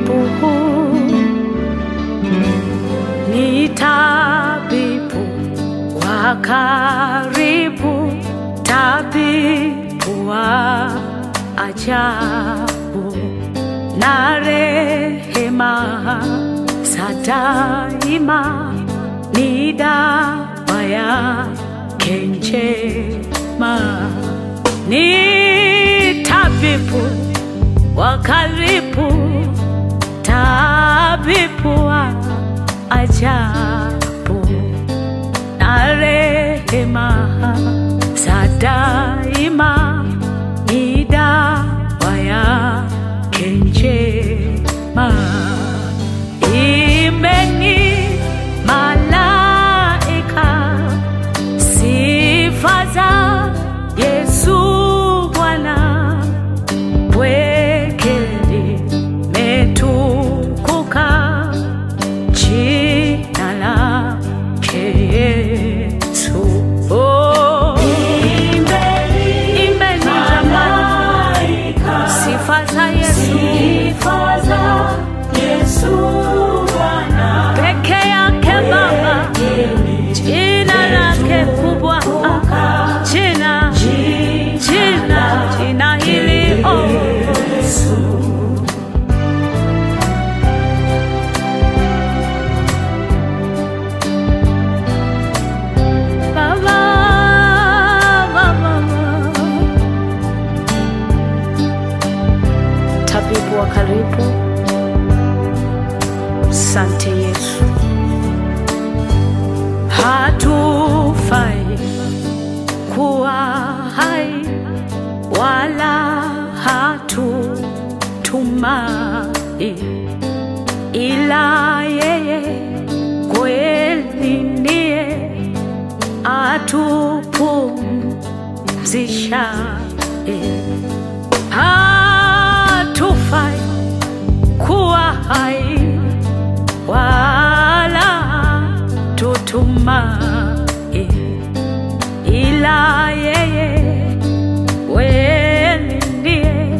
tabibu, ni tabibu wa karibu, tabibu wa ajabu na rehema za daima, ni dawa yake njema. Ni tabibu wa karibu, tabibu wa ajabu na rehema za daima, ni dawa yake njema. Imbeni malaika sifa za Yesu Bwana, pweke limetukuka jina lake Yesu. Oh, imbeni jamani, sifa za Yesu, Bwana, peke yake Baba, jina lake kubwa, jina hili, oh Yesu. Tabibu wa karibu, asante Yesu. Hatufai kuwa hai wala hatutumai, ila yeye kweli ndiye atupumzishaye. Hatufai kuwa hai wala tutumai, ila yeye kweli ndiye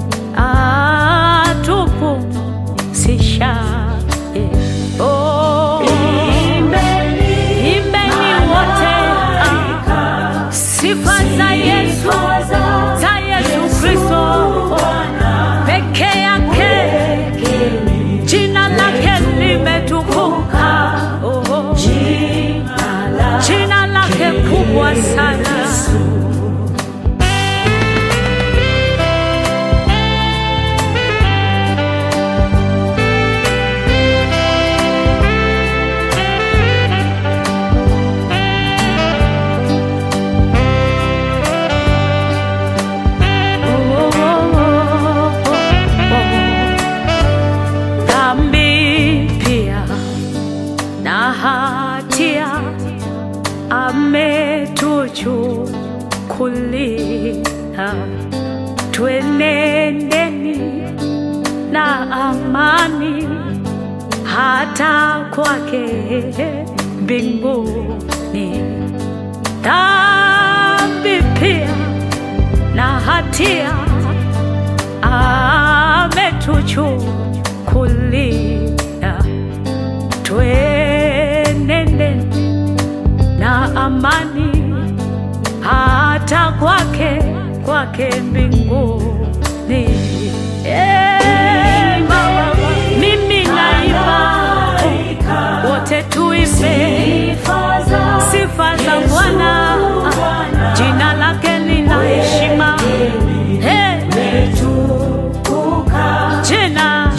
atupumzishaye. Oh, imbeni wote sifa za Yesu, za Yesu Kristo peke yake, jina lake limetukuka, oh, jina lake kubwa sana. Ametuchukulia, twenendeni na amani hata kwake mbinguni. Dhambi pia na hatia ametuchukulia, twenendeni na amani hata kwake mbinguni. Mimi naimba, wote tuimbe sifa za Bwana, jina lake lina heshima, jina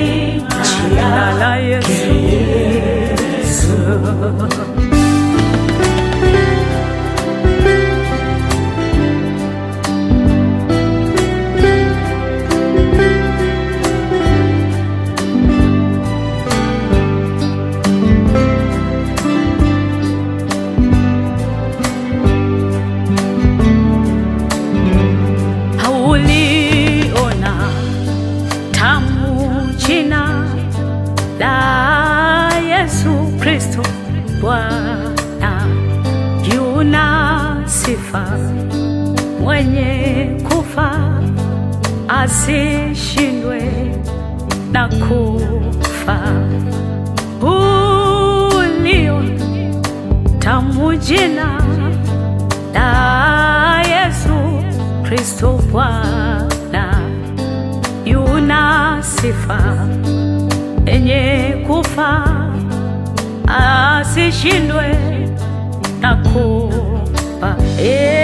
la Yesu. Bwana yuna sifa, mwenye kufa asishindwe na kufa. Ulio tamu jina la Yesu Kristo Bwana, yuna sifa enye kufa, asishindwe na kufa.